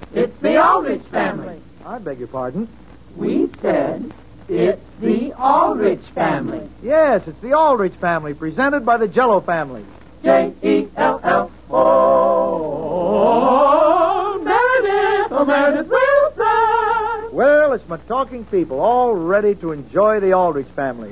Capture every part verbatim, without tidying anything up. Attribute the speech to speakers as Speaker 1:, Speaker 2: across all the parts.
Speaker 1: It's the Aldrich family.
Speaker 2: I beg your pardon?
Speaker 1: We said it's the Aldrich family.
Speaker 2: Yes, it's the Aldrich family, presented by the Jello family.
Speaker 1: J E L L O Meredith, oh Meredith Wilson.
Speaker 2: Well, it's my talking people, all ready to enjoy the Aldrich family.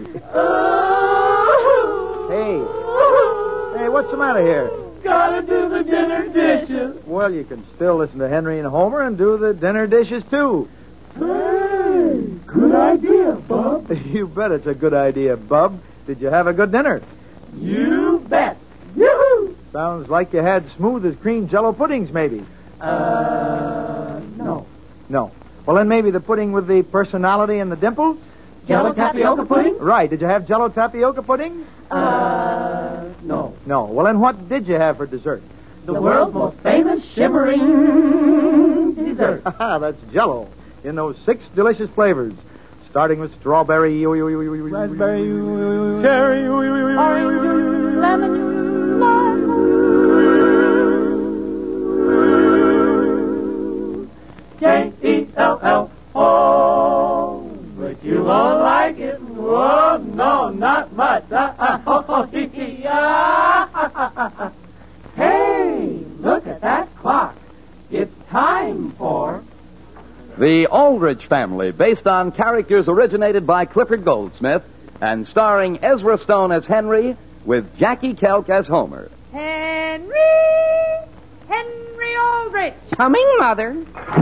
Speaker 2: Hey. Hey, what's the matter here?
Speaker 1: Gotta do the dinner dishes.
Speaker 2: Well, you can still listen to Henry and Homer and do the dinner dishes, too.
Speaker 1: Hey, good idea, Bub.
Speaker 2: You bet it's a good idea, Bub. Did you have a good dinner?
Speaker 1: You bet. Yoo-hoo!
Speaker 2: Sounds like you had smooth as cream Jello puddings, maybe.
Speaker 1: Uh, no.
Speaker 2: No. Well, then maybe the pudding with the personality and the dimples?
Speaker 1: Jello tapioca pudding?
Speaker 2: Right. Did you have Jello tapioca pudding?
Speaker 1: Uh, no.
Speaker 2: No. Well, then what did you have for dessert?
Speaker 1: The world's most famous shimmering dessert.
Speaker 2: That's Jello in those six delicious flavors, starting with strawberry,
Speaker 1: raspberry,
Speaker 2: cherry,
Speaker 1: orange, lemon, J E L L O. But you won't like it. Oh, no, not much. Uh-uh. Hey, look at that clock. It's time for...
Speaker 3: The Aldrich Family, based on characters originated by Clifford Goldsmith and starring Ezra Stone as Henry with Jackie Kelk as Homer.
Speaker 4: Henry! Henry Aldrich!
Speaker 5: Coming, Mother.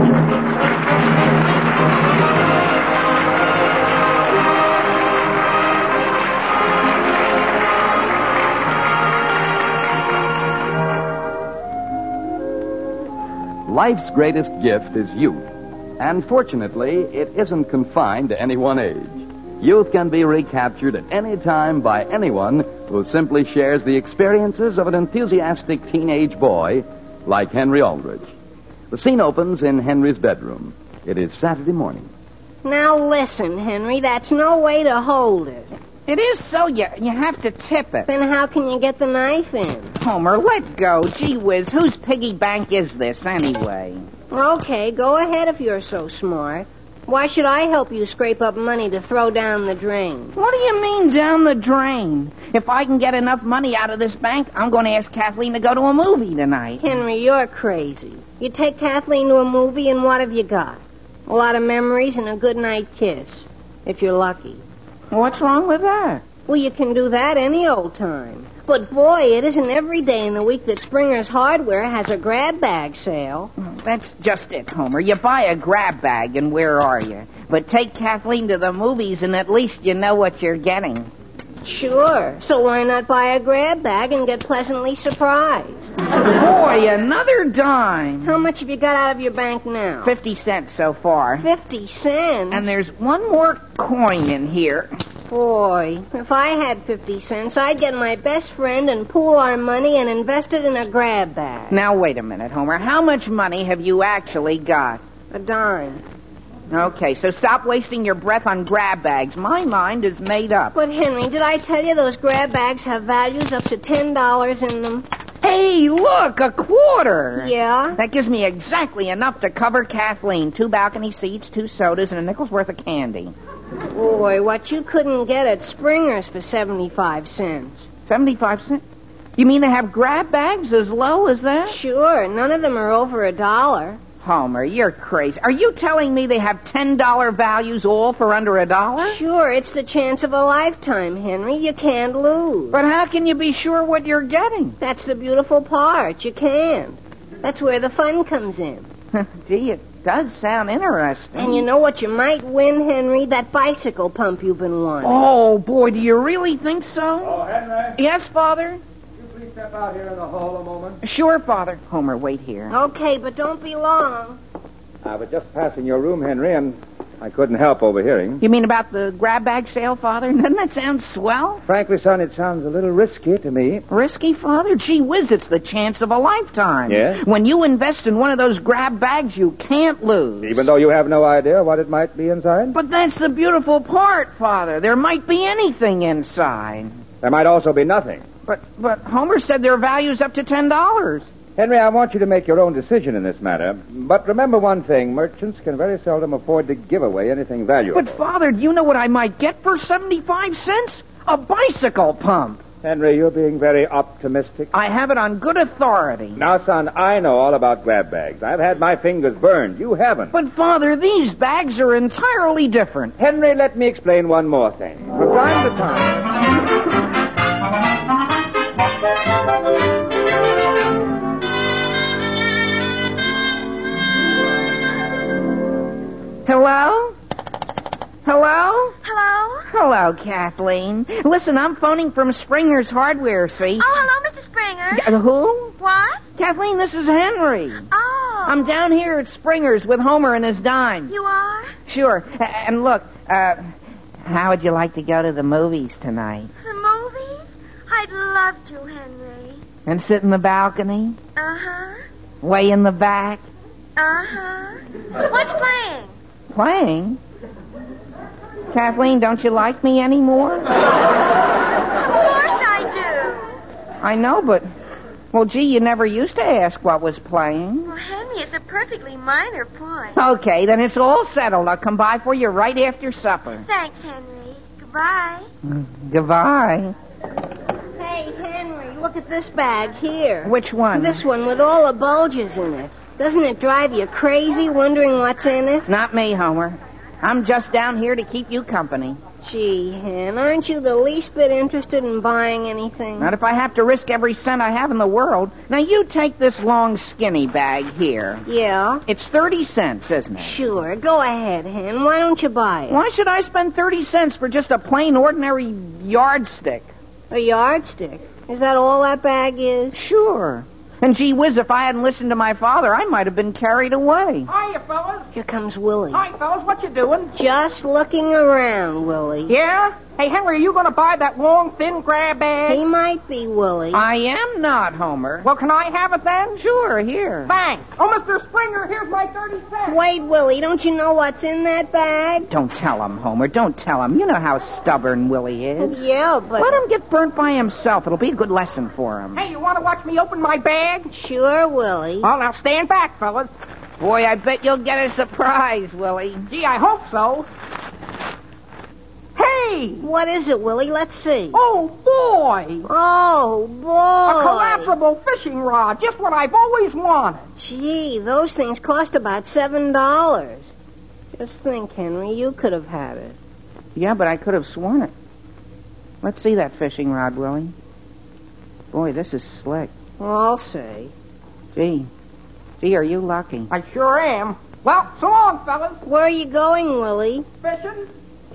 Speaker 3: Life's greatest gift is youth. And fortunately, it isn't confined to any one age. Youth can be recaptured at any time by anyone who simply shares the experiences of an enthusiastic teenage boy like Henry Aldrich. The scene opens in Henry's bedroom. It is Saturday morning.
Speaker 6: Now listen, Henry, that's no way to hold it.
Speaker 5: It is so you, you have to tip it.
Speaker 6: Then how can you get the knife in?
Speaker 5: Homer, let go. Gee whiz, whose piggy bank is this anyway?
Speaker 6: Okay, go ahead if you're so smart. Why should I help you scrape up money to throw down the drain?
Speaker 5: What do you mean, down the drain? If I can get enough money out of this bank, I'm going to ask Kathleen to go to a movie tonight.
Speaker 6: Henry, you're crazy. You take Kathleen to a movie, and what have you got? A lot of memories and a good night kiss, if you're lucky.
Speaker 5: What's wrong with that?
Speaker 6: Well, you can do that any old time. But, boy, it isn't every day in the week that Springer's Hardware has a grab bag sale.
Speaker 5: That's just it, Homer. You buy a grab bag, and where are you? But take Kathleen to the movies, and at least you know what you're getting.
Speaker 6: Sure. So why not buy a grab bag and get pleasantly surprised?
Speaker 5: Boy, another dime.
Speaker 6: How much have you got out of your bank now?
Speaker 5: Fifty cents so far.
Speaker 6: Fifty cents?
Speaker 5: And there's one more coin in here.
Speaker 6: Boy, if I had fifty cents, I'd get my best friend and pool our money and invest it in a grab bag.
Speaker 5: Now, wait a minute, Homer. How much money have you actually got?
Speaker 6: A dime.
Speaker 5: Okay, so stop wasting your breath on grab bags. My mind is made up.
Speaker 6: But, Henry, did I tell you those grab bags have values up to ten dollars in them?
Speaker 5: Hey, look, a quarter.
Speaker 6: Yeah?
Speaker 5: That gives me exactly enough to cover Kathleen. Two balcony seats, two sodas, and a nickel's worth of candy.
Speaker 6: Boy, what you couldn't get at Springer's for seventy-five cents.
Speaker 5: seventy-five cents? You mean they have grab bags as low as that?
Speaker 6: Sure. None of them are over a dollar.
Speaker 5: Homer, you're crazy. Are you telling me they have ten dollar values all for under a dollar?
Speaker 6: Sure. It's the chance of a lifetime, Henry. You can't lose.
Speaker 5: But how can you be sure what you're getting?
Speaker 6: That's the beautiful part. You can't. That's where the fun comes in.
Speaker 5: Gee, it does sound interesting.
Speaker 6: And you know what you might win, Henry? That bicycle pump you've been wanting.
Speaker 5: Oh, boy, do you really think so?
Speaker 7: Oh, Henry?
Speaker 5: Yes, Father?
Speaker 7: Please step out here in the hall a moment.
Speaker 5: Sure, Father. Homer, wait here.
Speaker 6: Okay, but don't be long.
Speaker 7: I was just passing your room, Henry, and I couldn't help overhearing.
Speaker 5: You mean about the grab bag sale, Father? Doesn't that sound swell?
Speaker 7: Frankly, son, it sounds a little risky to me.
Speaker 5: Risky, Father? Gee whiz, it's the chance of a lifetime.
Speaker 7: Yes?
Speaker 5: When you invest in one of those grab bags, you can't lose.
Speaker 7: Even though you have no idea what it might be inside?
Speaker 5: But that's the beautiful part, Father. There might be anything inside.
Speaker 7: There might also be nothing.
Speaker 5: But but Homer said their value's up to ten dollars.
Speaker 7: Henry, I want you to make your own decision in this matter. But remember one thing. Merchants can very seldom afford to give away anything valuable.
Speaker 5: But, Father, do you know what I might get for seventy-five cents? A bicycle pump.
Speaker 7: Henry, you're being very optimistic.
Speaker 5: I have it on good authority.
Speaker 7: Now, son, I know all about grab bags. I've had my fingers burned. You haven't.
Speaker 5: But, Father, these bags are entirely different.
Speaker 7: Henry, let me explain one more thing. From time to time...
Speaker 5: Hello? Hello?
Speaker 8: Hello?
Speaker 5: Hello, Kathleen. Listen, I'm phoning from Springer's Hardware, see?
Speaker 8: Oh, hello, Mister Springer.
Speaker 5: Uh, who?
Speaker 8: What?
Speaker 5: Kathleen, this is Henry.
Speaker 8: Oh.
Speaker 5: I'm down here at Springer's with Homer and his dime.
Speaker 8: You are?
Speaker 5: Sure. A- And look, uh, how would you like to go to the movies tonight?
Speaker 8: The movies? I'd love to, Henry.
Speaker 5: And sit in the balcony?
Speaker 8: Uh-huh.
Speaker 5: Way in the back?
Speaker 8: Uh-huh. What's playing?
Speaker 5: Playing? Kathleen, don't you like me anymore?
Speaker 8: Of course I do.
Speaker 5: I know, but... Well, gee, you never used to ask what was playing.
Speaker 8: Well, Henry, it's a perfectly minor point.
Speaker 5: Okay, then it's all settled. I'll come by for you right after supper.
Speaker 8: Thanks, Henry. Goodbye.
Speaker 5: Goodbye.
Speaker 6: Hey, Henry, look at this bag here.
Speaker 5: Which one?
Speaker 6: This one with all the bulges in it. Doesn't it drive you crazy wondering what's in it?
Speaker 5: Not me, Homer. I'm just down here to keep you company.
Speaker 6: Gee, Hen, aren't you the least bit interested in buying anything?
Speaker 5: Not if I have to risk every cent I have in the world. Now, you take this long, skinny bag here.
Speaker 6: Yeah?
Speaker 5: It's thirty cents, isn't it?
Speaker 6: Sure. Go ahead, Hen. Why don't you buy it?
Speaker 5: Why should I spend thirty cents for just a plain, ordinary yardstick?
Speaker 6: A yardstick? Is that all that bag is?
Speaker 5: Sure. And gee whiz, if I hadn't listened to my father, I might have been carried away.
Speaker 9: Hiya, fellas.
Speaker 6: Here comes Willie.
Speaker 9: Hi, fellas. What you doing?
Speaker 6: Just looking around, Willie.
Speaker 9: Yeah? Hey, Henry, are you going to buy that long, thin grab bag?
Speaker 6: He might be, Willie.
Speaker 5: I am not, Homer.
Speaker 9: Well, can I have it then?
Speaker 5: Sure, here.
Speaker 9: Thanks. Oh, Mister Springer, here's my thirty cents.
Speaker 6: Wait, Willie, don't you know what's in that bag?
Speaker 5: Don't tell him, Homer. Don't tell him. You know how stubborn Willie is.
Speaker 6: Yeah, but...
Speaker 5: Let him get burnt by himself. It'll be a good lesson for him.
Speaker 9: Hey, you want to watch me open my bag?
Speaker 6: Sure, Willie.
Speaker 9: Well, now stand back, fellas.
Speaker 5: Boy, I bet you'll get a surprise, Willie.
Speaker 9: Gee, I hope so. Hey!
Speaker 6: What is it, Willie? Let's see.
Speaker 9: Oh, boy!
Speaker 6: Oh, boy.
Speaker 9: A collapsible fishing rod, just what I've always wanted.
Speaker 6: Gee, those things cost about seven dollars. Just think, Henry, you could have had it.
Speaker 5: Yeah, but I could have sworn it. Let's see that fishing rod, Willie. Boy, this is slick.
Speaker 6: Well, I'll say.
Speaker 5: Gee. Gee, are you lucky?
Speaker 9: I sure am. Well, so long, fellas.
Speaker 6: Where are you going, Willie?
Speaker 9: Fishing?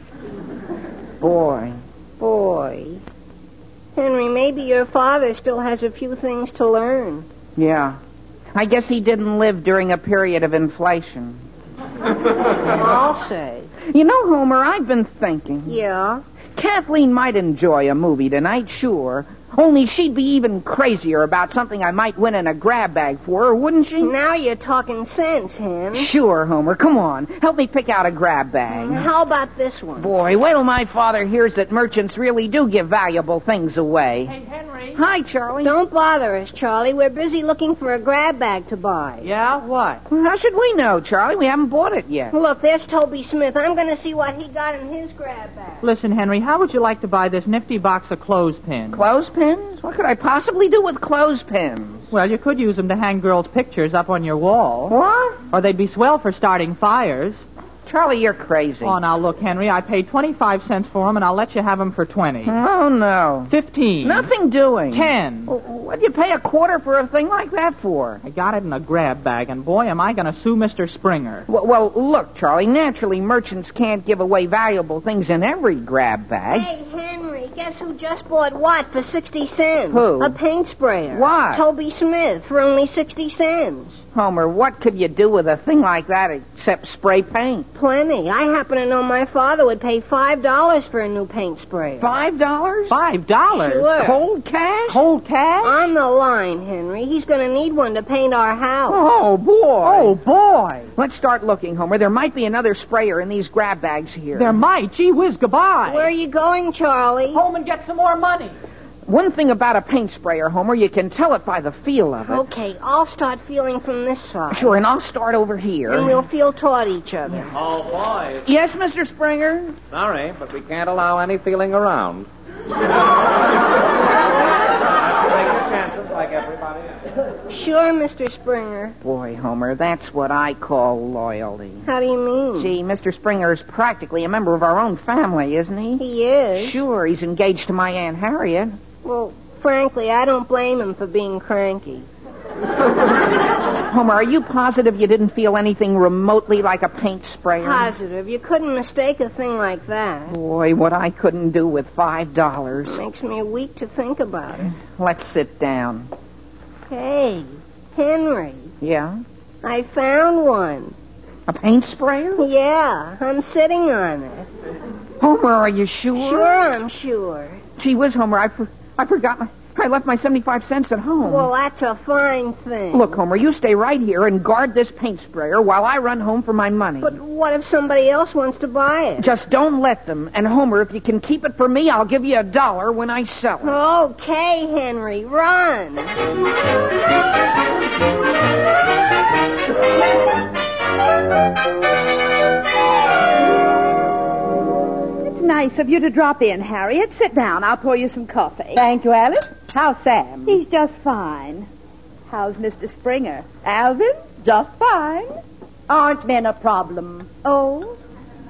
Speaker 5: Boy.
Speaker 6: Boy. Henry, maybe your father still has a few things to learn.
Speaker 5: Yeah. I guess he didn't live during a period of inflation.
Speaker 6: I'll say.
Speaker 5: You know, Homer, I've been thinking.
Speaker 6: Yeah?
Speaker 5: Kathleen might enjoy a movie tonight, sure. Only she'd be even crazier about something I might win in a grab bag for her, wouldn't she?
Speaker 6: Now you're talking sense, Hen.
Speaker 5: Sure, Homer. Come on. Help me pick out a grab bag.
Speaker 6: How about this one?
Speaker 5: Boy, wait till my father hears that merchants really do give valuable things away.
Speaker 9: Hey, Henry.
Speaker 5: Hi, Charlie.
Speaker 6: Don't bother us, Charlie. We're busy looking for a grab bag to buy.
Speaker 9: Yeah, what?
Speaker 5: How should we know, Charlie? We haven't bought it yet.
Speaker 6: Look, there's Toby Smith. I'm going to see what he got in his grab bag.
Speaker 10: Listen, Henry, how would you like to buy this nifty box of clothespins?
Speaker 5: Clothespins? What could I possibly do with clothespins?
Speaker 10: Well, you could use them to hang girls' pictures up on your wall.
Speaker 5: What?
Speaker 10: Or they'd be swell for starting fires.
Speaker 5: Charlie, you're crazy.
Speaker 10: Oh, now look, Henry, I paid twenty-five cents for them, and I'll let you have them for twenty.
Speaker 5: Oh, no.
Speaker 10: Fifteen.
Speaker 5: Nothing doing.
Speaker 10: Ten.
Speaker 5: What'd you pay a quarter for a thing like that for?
Speaker 10: I got it in a grab bag, and boy, am I going to sue Mister Springer.
Speaker 5: Well, well, look, Charlie, naturally merchants can't give away valuable things in every grab bag.
Speaker 6: Hey, Henry, guess who just bought what for sixty cents?
Speaker 5: Who?
Speaker 6: A paint sprayer.
Speaker 5: What?
Speaker 6: Toby Smith for only sixty cents.
Speaker 5: Homer, what could you do with a thing like that except spray paint?
Speaker 6: Plenty. I happen to know my father would pay five dollars for a new paint sprayer.
Speaker 5: Five dollars?
Speaker 10: Five dollars?
Speaker 6: Sure.
Speaker 5: Cold cash?
Speaker 10: Cold cash?
Speaker 6: On the line, Henry. He's going to need one to paint our house.
Speaker 5: Oh, boy.
Speaker 10: Oh, boy.
Speaker 5: Let's start looking, Homer. There might be another sprayer in these grab bags here.
Speaker 10: There might. Gee whiz, goodbye.
Speaker 6: Where are you going, Charlie?
Speaker 9: Home and get some more money.
Speaker 5: One thing about a paint sprayer, Homer, you can tell it by the feel of it.
Speaker 6: Okay, I'll start feeling from this side.
Speaker 5: Sure, and I'll start over here.
Speaker 6: And we'll feel toward each other.
Speaker 1: Oh, boys.
Speaker 5: Yes, Mister Springer?
Speaker 11: Sorry, but we can't allow any feeling around. Chances like everybody else.
Speaker 6: Sure, Mister Springer.
Speaker 5: Boy, Homer, that's what I call loyalty.
Speaker 6: How do you mean?
Speaker 5: Gee, Mister Springer is practically a member of our own family, isn't he?
Speaker 6: He is.
Speaker 5: Sure, he's engaged to my Aunt Harriet.
Speaker 6: Well, frankly, I don't blame him for being cranky.
Speaker 5: Homer, are you positive you didn't feel anything remotely like a paint sprayer?
Speaker 6: Positive. You couldn't mistake a thing like that.
Speaker 5: Boy, what I couldn't do with five dollars.
Speaker 6: Makes me weak to think about it.
Speaker 5: Let's sit down.
Speaker 6: Hey, Henry.
Speaker 5: Yeah?
Speaker 6: I found one.
Speaker 5: A paint sprayer?
Speaker 6: Yeah, I'm sitting on it.
Speaker 5: Homer, are you sure?
Speaker 6: Sure, I'm sure.
Speaker 5: Gee whiz, Homer, I, for- I forgot my... I left my seventy-five cents at home.
Speaker 6: Well, that's a fine thing.
Speaker 5: Look, Homer, you stay right here and guard this paint sprayer while I run home for my money.
Speaker 6: But what if somebody else wants to buy it?
Speaker 5: Just don't let them. And, Homer, if you can keep it for me, I'll give you a dollar when I sell it.
Speaker 6: Okay, Henry, run.
Speaker 12: It's nice of you to drop in, Harriet. Sit down. I'll pour you some coffee.
Speaker 13: Thank you, Alice. How's Sam?
Speaker 12: He's just fine. How's Mister Springer? Alvin? Just fine.
Speaker 13: Aren't men a problem?
Speaker 12: Oh?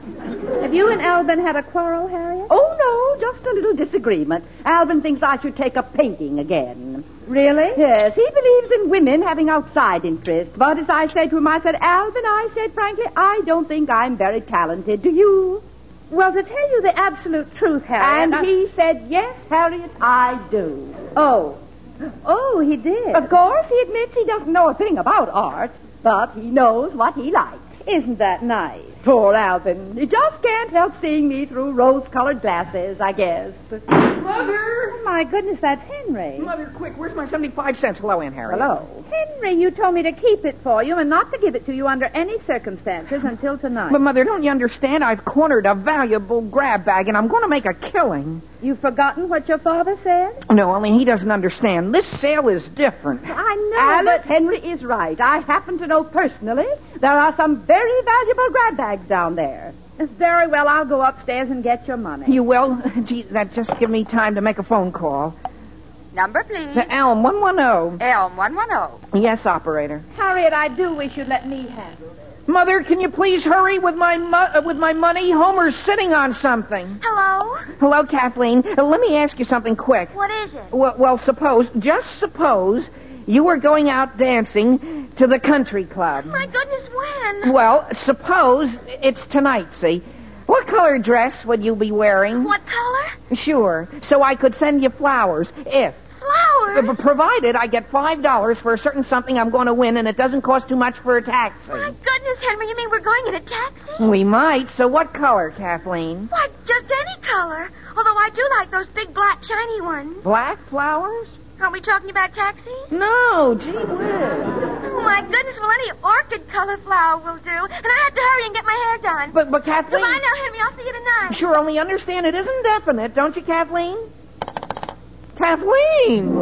Speaker 12: Have you and Alvin had a quarrel, Harriet?
Speaker 13: Oh, no, just a little disagreement. Alvin thinks I should take up painting again.
Speaker 12: Really?
Speaker 13: Yes, he believes in women having outside interests. But as I said to him, I said, Alvin, I said, frankly, I don't think I'm very talented. Do you?
Speaker 12: Well, to tell you the absolute truth, Harriet...
Speaker 13: And
Speaker 12: I...
Speaker 13: he said, yes, Harriet, I do.
Speaker 12: Oh. Oh, he did?
Speaker 13: Of course, he admits he doesn't know a thing about art, but he knows what he likes.
Speaker 12: Isn't that nice?
Speaker 13: Poor Alvin. He just can't help seeing me through rose-colored glasses, I guess.
Speaker 5: Mother!
Speaker 12: Oh, my goodness, that's Henry.
Speaker 5: Mother, quick, where's my seventy-five cents? Hello, Aunt Harriet.
Speaker 13: Hello.
Speaker 12: Henry, you told me to keep it for you and not to give it to you under any circumstances until tonight.
Speaker 5: But, Mother, don't you understand? I've cornered a valuable grab bag, and I'm going to make a killing.
Speaker 12: You've forgotten what your father said?
Speaker 5: No, only he doesn't understand. This sale is different.
Speaker 12: I know,
Speaker 13: Alice,
Speaker 12: but...
Speaker 13: Henry is right. I happen to know personally there are some very valuable grab bags down there.
Speaker 12: Very well, I'll go upstairs and get your money.
Speaker 5: You will? Gee, that just give me time to make a phone call.
Speaker 8: Number, please.
Speaker 5: To Elm, one one zero.
Speaker 8: Elm, one one zero.
Speaker 5: Yes, operator.
Speaker 12: Harriet, I do wish you'd let me handle this.
Speaker 5: Mother, can you please hurry with my mo- uh, with my money? Homer's sitting on something.
Speaker 8: Hello?
Speaker 5: Hello, Kathleen. Uh, let me ask you something quick.
Speaker 8: What is it?
Speaker 5: Well, well, suppose, just suppose, you were going out dancing to the country club.
Speaker 8: My goodness, when?
Speaker 5: Well, suppose it's tonight, see? What color dress would you be wearing?
Speaker 8: What color?
Speaker 5: Sure. So I could send you flowers, if...
Speaker 8: Flowers?
Speaker 5: Uh, provided I get five dollars for a certain something I'm going to win, and it doesn't cost too much for a taxi.
Speaker 8: My goodness, Henry, you mean we're going in a taxi?
Speaker 5: We might. So what color, Kathleen?
Speaker 8: Why, just any color. Although I do like those big, black, shiny ones.
Speaker 5: Black flowers?
Speaker 8: Aren't we talking about taxis?
Speaker 5: No, gee whiz.
Speaker 8: Oh, my goodness, well, any orchid color flower will do. And I have to hurry and get my hair done.
Speaker 5: But, but Kathleen...
Speaker 8: Goodbye now, Henry. I'll see you tonight.
Speaker 5: Sure, only understand it isn't definite, don't you, Kathleen? Kathleen!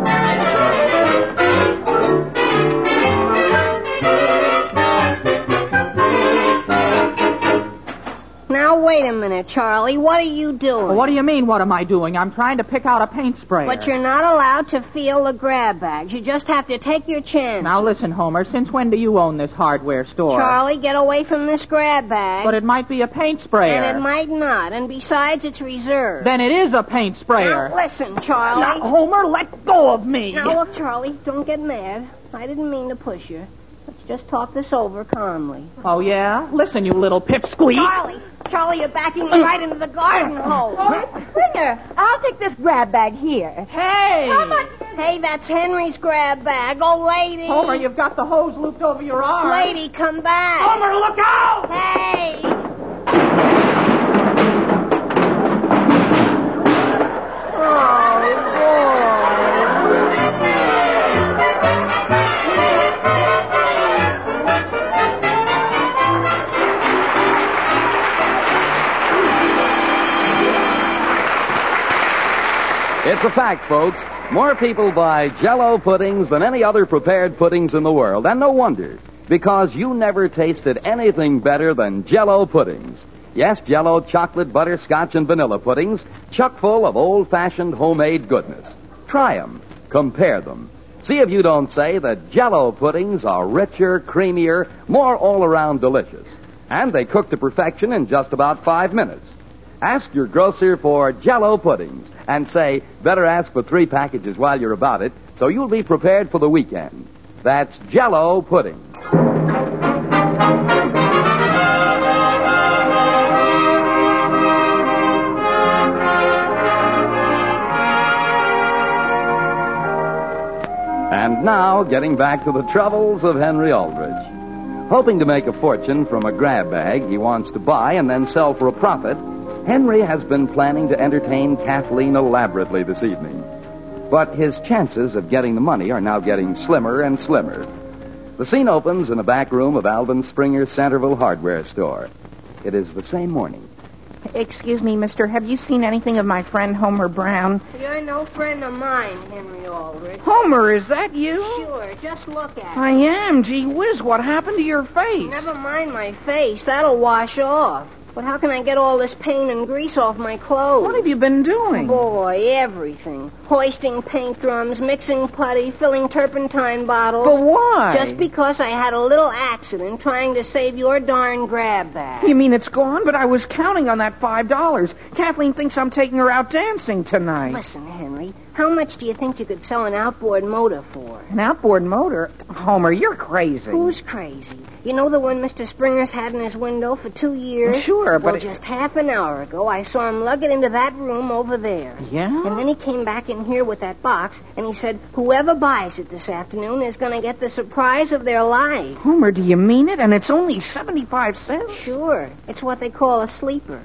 Speaker 6: Now, wait a minute, Charlie. What are you doing?
Speaker 10: Well, what do you mean, what am I doing? I'm trying to pick out a paint sprayer.
Speaker 6: But you're not allowed to feel the grab bags. You just have to take your chance.
Speaker 10: Now, listen, Homer, since when do you own this hardware store?
Speaker 6: Charlie, get away from this grab bag.
Speaker 10: But it might be a paint sprayer.
Speaker 6: And it might not. And besides, it's reserved.
Speaker 10: Then it is a paint sprayer.
Speaker 6: Now, listen, Charlie.
Speaker 10: Now, Homer, let go of me.
Speaker 6: Now, look, Charlie, don't get mad. I didn't mean to push you. Let's just talk this over calmly.
Speaker 10: Oh, yeah? Listen, you little pipsqueak.
Speaker 6: Charlie, Charlie, you're backing me right into the garden hole.
Speaker 13: Oh, Springer, I'll take this grab bag here.
Speaker 10: Hey!
Speaker 6: How much? Hey, that's Henry's grab bag. Oh, lady.
Speaker 10: Homer, you've got the hose looped over your arm.
Speaker 6: Lady, come back.
Speaker 10: Homer, look out!
Speaker 6: Hey! Oh, boy.
Speaker 3: It's a fact, folks. More people buy Jell-O puddings than any other prepared puddings in the world. And no wonder, because you never tasted anything better than Jell-O puddings. Yes, Jell-O chocolate, butterscotch, and vanilla puddings, chock full of old-fashioned homemade goodness. Try them. Compare them. See if you don't say that Jell-O puddings are richer, creamier, more all-around delicious. And they cook to perfection in just about five minutes. Ask your grocer for Jell-O puddings and say, better ask for three packages while you're about it, so you'll be prepared for the weekend. That's Jell-O puddings. And now, getting back to the troubles of Henry Aldrich. Hoping to make a fortune from a grab bag he wants to buy and then sell for a profit, Henry has been planning to entertain Kathleen elaborately this evening. But his chances of getting the money are now getting slimmer and slimmer. The scene opens in a back room of Alvin Springer's Centerville hardware store. It is the same morning.
Speaker 5: Excuse me, mister, have you seen anything of my friend Homer Brown?
Speaker 6: You're no friend of mine, Henry Aldrich.
Speaker 5: Homer, is that you?
Speaker 6: Sure, just look at
Speaker 5: I
Speaker 6: it.
Speaker 5: am. Gee whiz, what happened to your face?
Speaker 6: Never mind my face. That'll wash off. But how can I get all this paint and grease off my clothes?
Speaker 5: What have you been doing?
Speaker 6: Boy, everything. Hoisting paint drums, mixing putty, filling turpentine bottles.
Speaker 5: But why?
Speaker 6: Just because I had a little accident trying to save your darn grab bag.
Speaker 5: You mean it's gone? But I was counting on that five dollars. Kathleen thinks I'm taking her out dancing tonight.
Speaker 6: Listen, Henry, how much do you think you could sell an outboard motor for?
Speaker 5: An outboard motor? Homer, you're crazy.
Speaker 6: Who's crazy? You know the one Mister Springer's had in his window for two years?
Speaker 5: Sure, but...
Speaker 6: Well,
Speaker 5: it...
Speaker 6: just half an hour ago, I saw him lug it into that room over there.
Speaker 5: Yeah?
Speaker 6: And then he came back in here with that box, and he said, whoever buys it this afternoon is going to get the surprise of their life.
Speaker 5: Homer, do you mean it? And it's only seventy-five cents?
Speaker 6: Sure. It's what they call a sleeper.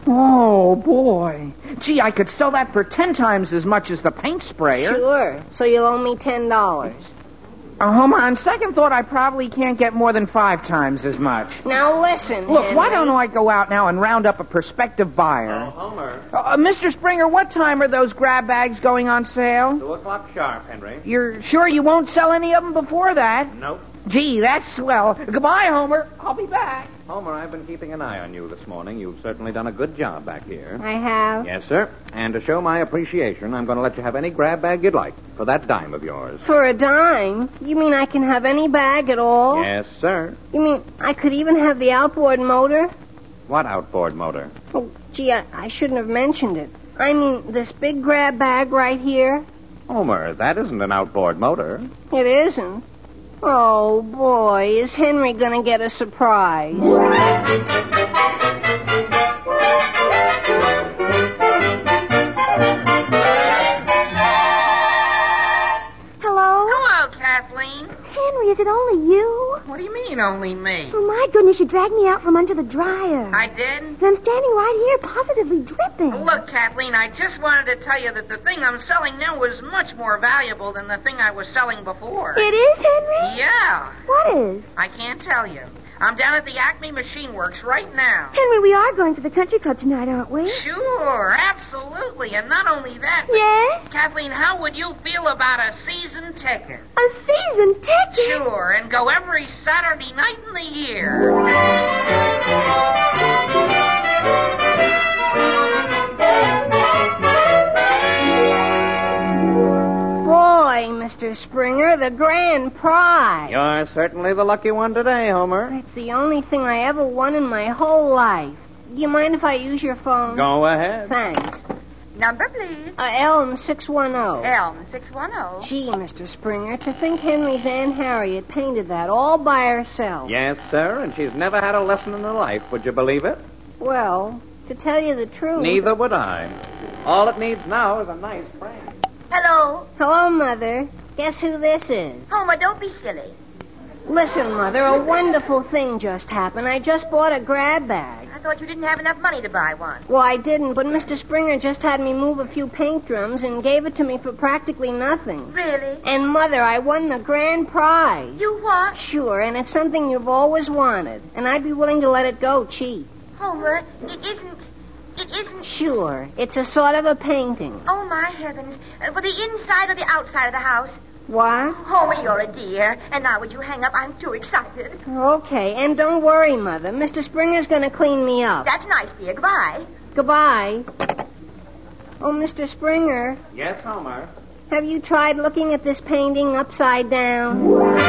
Speaker 5: Oh, boy. Gee, I could sell that for ten times as much as the paint sprayer.
Speaker 6: Sure. So you'll owe me ten dollars.
Speaker 5: Uh, Homer, on second thought, I probably can't get more than five times as much.
Speaker 6: Now listen,
Speaker 5: Look,
Speaker 6: Henry.
Speaker 5: why don't I go out now and round up a prospective buyer?
Speaker 11: Oh, Homer.
Speaker 5: Uh, Mister Springer, what time are those grab bags going on sale?
Speaker 11: Two o'clock sharp, Henry.
Speaker 5: You're sure you won't sell any of them before that?
Speaker 11: Nope.
Speaker 5: Gee, that's swell. Goodbye, Homer. I'll be back.
Speaker 11: Homer, I've been keeping an eye on you this morning. You've certainly done a good job back here.
Speaker 6: I have?
Speaker 11: Yes, sir. And to show my appreciation, I'm going to let you have any grab bag you'd like for that dime of yours.
Speaker 6: For a dime? You mean I can have any bag at all?
Speaker 11: Yes, sir.
Speaker 6: You mean I could even have the outboard motor?
Speaker 11: What outboard motor?
Speaker 6: Oh, gee, I, I shouldn't have mentioned it. I mean, this big grab bag right here.
Speaker 11: Homer, that isn't an outboard motor.
Speaker 6: It isn't. Oh, boy, is Henry going to get a surprise?
Speaker 8: Hello?
Speaker 14: Hello, Kathleen.
Speaker 8: Henry, is it only you?
Speaker 14: What do you mean, only me?
Speaker 8: Oh, my goodness, you dragged me out from under the dryer.
Speaker 14: I did?
Speaker 8: And I'm standing right here, positively dripping.
Speaker 14: Look, Kathleen, I just wanted to tell you that the thing I'm selling now is much more valuable than the thing I was selling before.
Speaker 8: It is, Henry?
Speaker 14: Yeah.
Speaker 8: What is?
Speaker 14: I can't tell you. I'm down at the Acme Machine Works right now.
Speaker 8: Henry, we are going to the country club tonight, aren't we?
Speaker 14: Sure, absolutely. And not only that... but
Speaker 8: Yes?
Speaker 14: Kathleen, how would you feel about a season ticket?
Speaker 8: A season ticket?
Speaker 14: Sure, and go every Saturday night in the year.
Speaker 6: Boy, Mister Springer, the grand prize.
Speaker 11: You're certainly the lucky one today, Homer.
Speaker 6: It's the only thing I ever won in my whole life. Do you mind if I use your phone?
Speaker 11: Go ahead.
Speaker 6: Thanks.
Speaker 8: Number, please.
Speaker 6: Uh, Elm six one zero.
Speaker 8: Elm six one zero.
Speaker 6: Gee, Mister Springer, to think Henry's Aunt Harriet painted that all by herself.
Speaker 11: Yes, sir, and she's never had a lesson in her life. Would you believe it?
Speaker 6: Well, to tell you the truth...
Speaker 11: Neither would I. All it needs now is a nice frame.
Speaker 8: Hello.
Speaker 6: Hello, Mother. Guess who this is?
Speaker 8: Homer, don't be silly.
Speaker 6: Listen, Mother, a wonderful thing just happened. I just bought a grab bag.
Speaker 8: I thought you didn't have enough money to buy one.
Speaker 6: Well, I didn't, but Mister Springer just had me move a few paint drums and gave it to me for practically nothing.
Speaker 8: Really?
Speaker 6: And, Mother, I won the grand prize.
Speaker 8: You what?
Speaker 6: Sure, and it's something you've always wanted. And I'd be willing to let it go cheap.
Speaker 8: Homer, it isn't... It it isn't...
Speaker 6: Sure. It's a sort of a painting.
Speaker 8: Oh, my heavens. Uh, for the inside or the outside of the house?
Speaker 6: What?
Speaker 8: Homer, you're a dear. And now would you hang up? I'm too excited.
Speaker 6: Okay, and don't worry, Mother. Mister Springer's going to clean me up.
Speaker 8: That's nice, dear. Goodbye.
Speaker 6: Goodbye. Oh, Mister Springer.
Speaker 11: Yes, Homer.
Speaker 6: Have you tried looking at this painting upside down?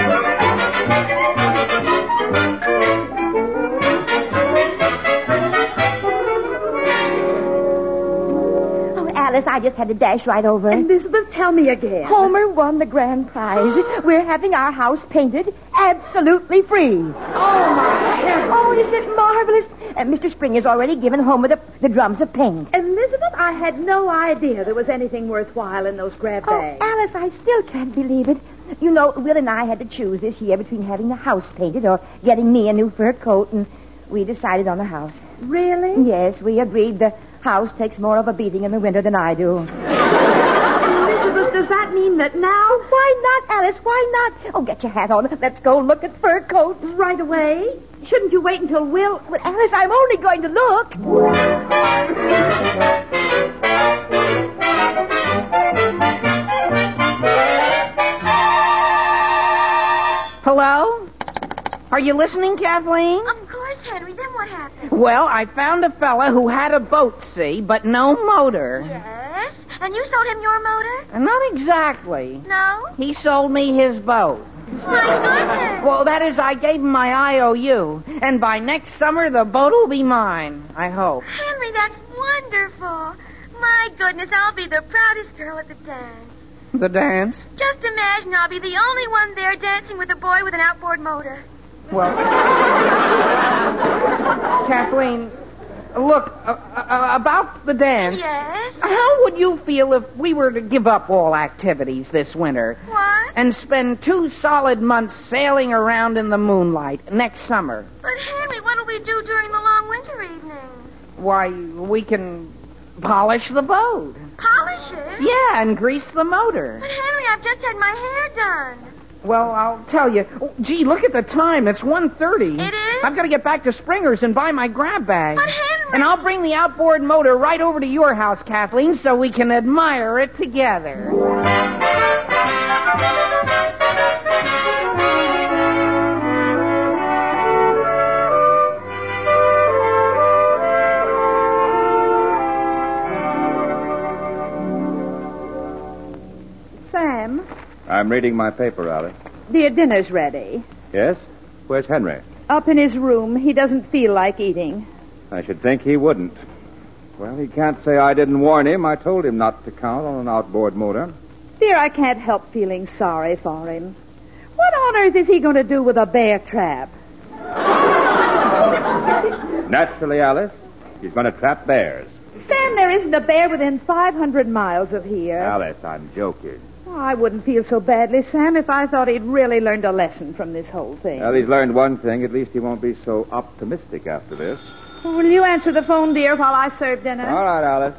Speaker 15: Alice, I just had to dash right over.
Speaker 12: Elizabeth, tell me again.
Speaker 15: Homer won the grand prize. We're having our house painted absolutely free. Oh,
Speaker 12: my heavens.
Speaker 15: Oh, is it marvelous? Uh, Mister Springer's already given Homer the, the drums of paint.
Speaker 12: Elizabeth, I had no idea there was anything worthwhile in those grab bags.
Speaker 15: Oh, Alice, I still can't believe it. You know, Will and I had to choose this year between having the house painted or getting me a new fur coat, and we decided on the house.
Speaker 12: Really?
Speaker 15: Yes, we agreed the house takes more of a beating in the winter than I do.
Speaker 12: Elizabeth, does that mean that now?
Speaker 15: Why not, Alice? Why not? Oh, get your hat on. Let's go look at fur coats.
Speaker 12: Right away? Shouldn't you wait until Will...
Speaker 15: Well, Alice, I'm only going to look.
Speaker 5: Hello? Are you listening, Kathleen?
Speaker 8: Of course, Henry. Then what happened?
Speaker 5: Well, I found a fella who had a boat, see, but no motor.
Speaker 8: Yes? And you sold him your motor?
Speaker 5: Not exactly.
Speaker 8: No?
Speaker 5: He sold me his boat.
Speaker 8: My goodness.
Speaker 5: Well, that is, I gave him my I O U, and by next summer the boat will be mine, I hope.
Speaker 8: Henry, that's wonderful. My goodness, I'll be the proudest girl at the dance.
Speaker 5: The dance?
Speaker 8: Just imagine I'll be the only one there dancing with a boy with an outboard motor.
Speaker 5: Well, Kathleen, look, uh, uh, about the dance.
Speaker 8: Yes?
Speaker 5: How would you feel if we were to give up all activities this winter?
Speaker 8: What?
Speaker 5: And spend two solid months sailing around in the moonlight next summer?
Speaker 8: But, Henry, what do we do during the long winter evenings?
Speaker 5: Why, we can polish the boat.
Speaker 8: Polish it?
Speaker 5: Yeah, and grease the motor.
Speaker 8: But, Henry, I've just had my hair done.
Speaker 5: Well, I'll tell you. Oh, gee, look at the time. It's one thirty.
Speaker 8: It is?
Speaker 5: I've got to get back to Springer's and buy my grab bag.
Speaker 8: But, Henry...
Speaker 5: And I'll bring the outboard motor right over to your house, Kathleen, so we can admire it together.
Speaker 12: Sam?
Speaker 7: I'm reading my paper, Alice.
Speaker 12: Dear, dinner's ready.
Speaker 7: Yes? Where's Henry?
Speaker 12: Up in his room. He doesn't feel like eating.
Speaker 7: I should think he wouldn't. Well, he can't say I didn't warn him. I told him not to count on an outboard motor.
Speaker 12: Dear, I can't help feeling sorry for him. What on earth is he going to do with a bear trap?
Speaker 7: Naturally, Alice. He's going to trap bears.
Speaker 12: Sam, there isn't a bear within five hundred miles of here.
Speaker 7: Alice, I'm joking.
Speaker 12: Oh, I wouldn't feel so badly, Sam, if I thought he'd really learned a lesson from this whole thing.
Speaker 7: Well, he's learned one thing. At least he won't be so optimistic after this.
Speaker 12: Well, will you answer the phone, dear, while I serve dinner?
Speaker 7: All right, Alice.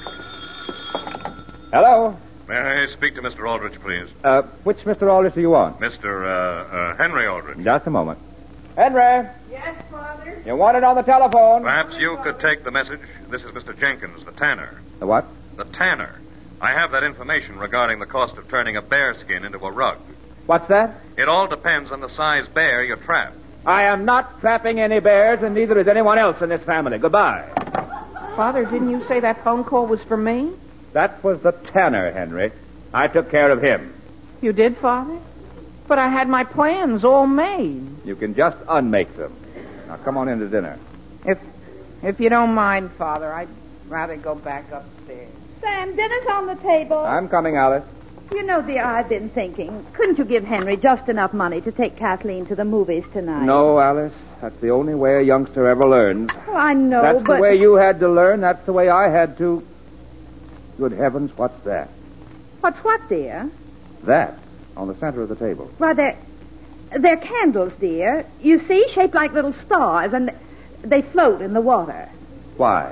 Speaker 7: Hello?
Speaker 16: May I speak to Mister Aldrich, please?
Speaker 7: Uh, which Mister Aldrich do you want?
Speaker 16: Mister Uh, uh, Henry Aldrich.
Speaker 7: Just a moment. Henry!
Speaker 12: Yes, Father?
Speaker 7: You want it on the telephone?
Speaker 16: Perhaps you could take the message. This is Mister Jenkins, the tanner.
Speaker 7: The what?
Speaker 16: The tanner. I have that information regarding the cost of turning a bear skin into a rug.
Speaker 7: What's that?
Speaker 16: It all depends on the size bear you trap.
Speaker 7: I am not trapping any bears, and neither is anyone else in this family. Goodbye.
Speaker 5: Father, didn't you say that phone call was for me?
Speaker 7: That was the tanner, Henry. I took care of him.
Speaker 5: You did, Father? But I had my plans all made.
Speaker 7: You can just unmake them. Now, come on in to dinner.
Speaker 5: If if you don't mind, Father, I'd rather go back upstairs.
Speaker 12: Sam, dinner's on the table.
Speaker 7: I'm coming, Alice.
Speaker 12: You know, dear, I've been thinking. Couldn't you give Henry just enough money to take Kathleen to the movies tonight?
Speaker 7: No, Alice. That's the only way a youngster ever learns.
Speaker 12: Oh, I know,
Speaker 7: That's
Speaker 12: but...
Speaker 7: the way you had to learn. That's the way I had to. Good heavens, what's that?
Speaker 12: What's what, dear?
Speaker 7: That, on the center of the table.
Speaker 12: Why, they're... They're candles, dear. You see, shaped like little stars, and they float in the water.
Speaker 7: Why?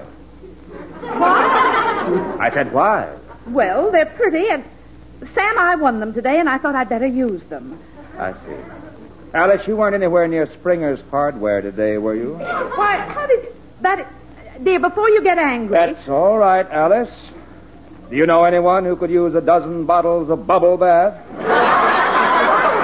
Speaker 12: What?
Speaker 7: I said why?
Speaker 12: Well, they're pretty, and... Sam, I won them today, and I thought I'd better use them.
Speaker 7: I see. Alice, you weren't anywhere near Springer's Hardware today, were you?
Speaker 12: Why, how did... That... dear, before you get angry...
Speaker 7: That's all right, Alice. Do you know anyone who could use a dozen bottles of bubble bath?
Speaker 12: Bubble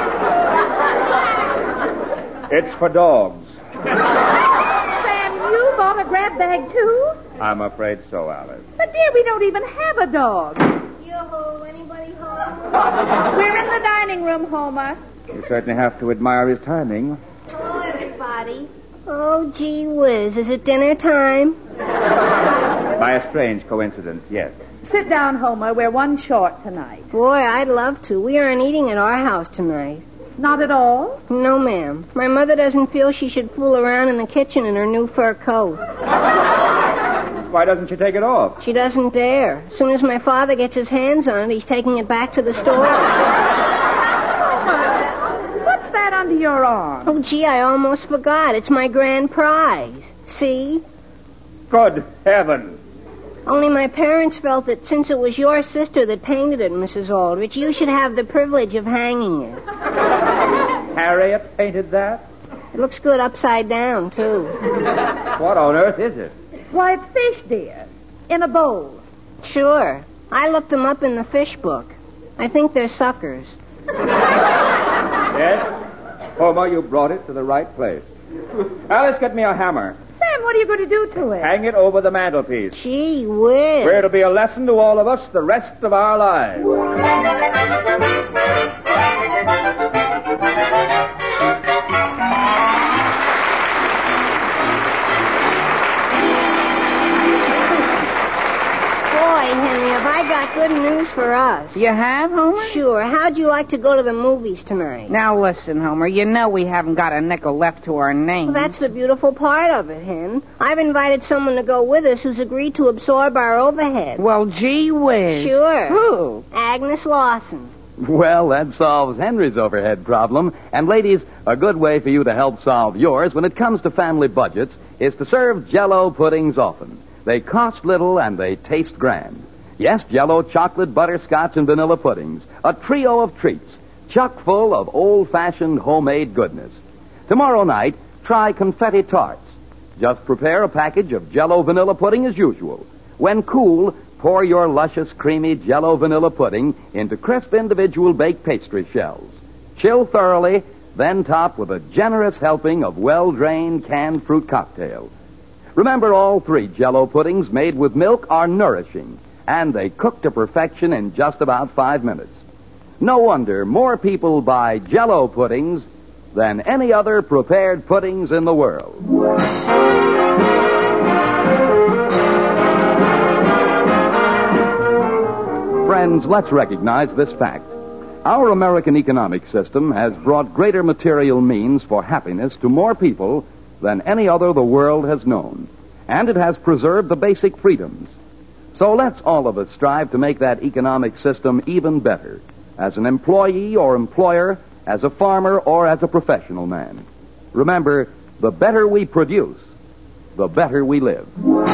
Speaker 12: bath?
Speaker 7: It's for dogs.
Speaker 12: Sam, you bought a grab bag, too?
Speaker 7: I'm afraid so, Alice.
Speaker 12: But, dear, we don't even have a dog.
Speaker 6: Yoo-hoo, anybody home?
Speaker 12: We're in the dining room, Homer.
Speaker 7: You certainly have to admire his timing.
Speaker 6: Hello, everybody. Oh, gee whiz, is it dinner time?
Speaker 7: By a strange coincidence, yes.
Speaker 12: Sit down, Homer. We're one short tonight.
Speaker 6: Boy, I'd love to. We aren't eating at our house tonight.
Speaker 12: Not at all?
Speaker 6: No, ma'am. My mother doesn't feel she should fool around in the kitchen in her new fur coat.
Speaker 7: Why doesn't she take it off?
Speaker 6: She doesn't dare. As soon as my father gets his hands on it, he's taking it back to the store.
Speaker 12: What's that under your arm?
Speaker 6: Oh, gee, I almost forgot. It's my grand prize. See?
Speaker 7: Good heavens.
Speaker 6: Only my parents felt that since it was your sister that painted it, Missus Aldrich, you should have the privilege of hanging it.
Speaker 7: Harriet painted that?
Speaker 6: It looks good upside down, too.
Speaker 7: What on earth is it?
Speaker 12: Why, it's fish, dear. In a bowl.
Speaker 6: Sure. I looked them up in the fish book. I think they're suckers.
Speaker 7: Yes? Homer, you brought it to the right place. Alice, get me a hammer.
Speaker 12: Sam, what are you going to do to it?
Speaker 7: Hang it over the mantelpiece.
Speaker 6: Gee whiz.
Speaker 7: Where it'll be a lesson to all of us the rest of our lives.
Speaker 6: Henry, have I got good news for us?
Speaker 5: You have, Homer?
Speaker 6: Sure. How'd you like to go to the movies tonight?
Speaker 5: Now listen, Homer, you know we haven't got a nickel left to our name.
Speaker 6: Well, that's the beautiful part of it, Hen. I've invited someone to go with us who's agreed to absorb our overhead.
Speaker 5: Well, gee whiz.
Speaker 6: Sure.
Speaker 5: Who?
Speaker 6: Agnes Lawson.
Speaker 3: Well, that solves Henry's overhead problem. And, ladies, a good way for you to help solve yours when it comes to family budgets is to serve Jell-O puddings often. They cost little and they taste grand. Yes, Jell-O chocolate, butterscotch, and vanilla puddings. A trio of treats, chock full of old-fashioned homemade goodness. Tomorrow night, try confetti tarts. Just prepare a package of Jell-O vanilla pudding as usual. When cool, pour your luscious, creamy Jell-O vanilla pudding into crisp individual baked pastry shells. Chill thoroughly, then top with a generous helping of well-drained canned fruit cocktail. Remember, all three Jell-O puddings made with milk are nourishing, and they cook to perfection in just about five minutes. No wonder more people buy Jell-O puddings than any other prepared puddings in the world. Friends, let's recognize this fact. Our American economic system has brought greater material means for happiness to more people than any other the world has known. And it has preserved the basic freedoms. So let's all of us strive to make that economic system even better, as an employee or employer, as a farmer or as a professional man. Remember, the better we produce, the better we live.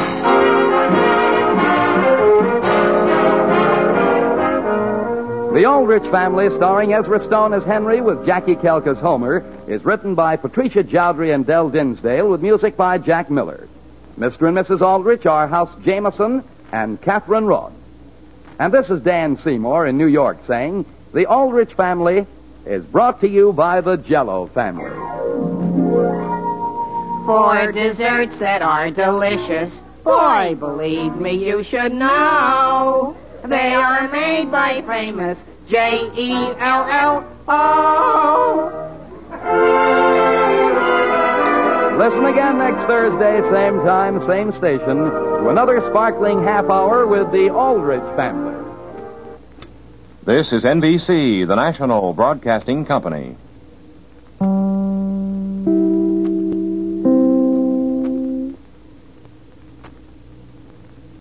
Speaker 3: The Aldrich Family, starring Ezra Stone as Henry with Jackie Kelk as Homer, is written by Patricia Jowdry and Del Dinsdale with music by Jack Miller. Mister and Missus Aldrich are House Jameson and Catherine Roth. And this is Dan Seymour in New York saying, The Aldrich Family is brought to you by the Jell-O family.
Speaker 5: For desserts that are delicious, boy, believe me, you should know. They are made by famous J E L L O.
Speaker 3: Listen again next Thursday, same time, same station, to another sparkling half hour with the Aldrich Family.
Speaker 17: This is N B C, the national broadcasting company.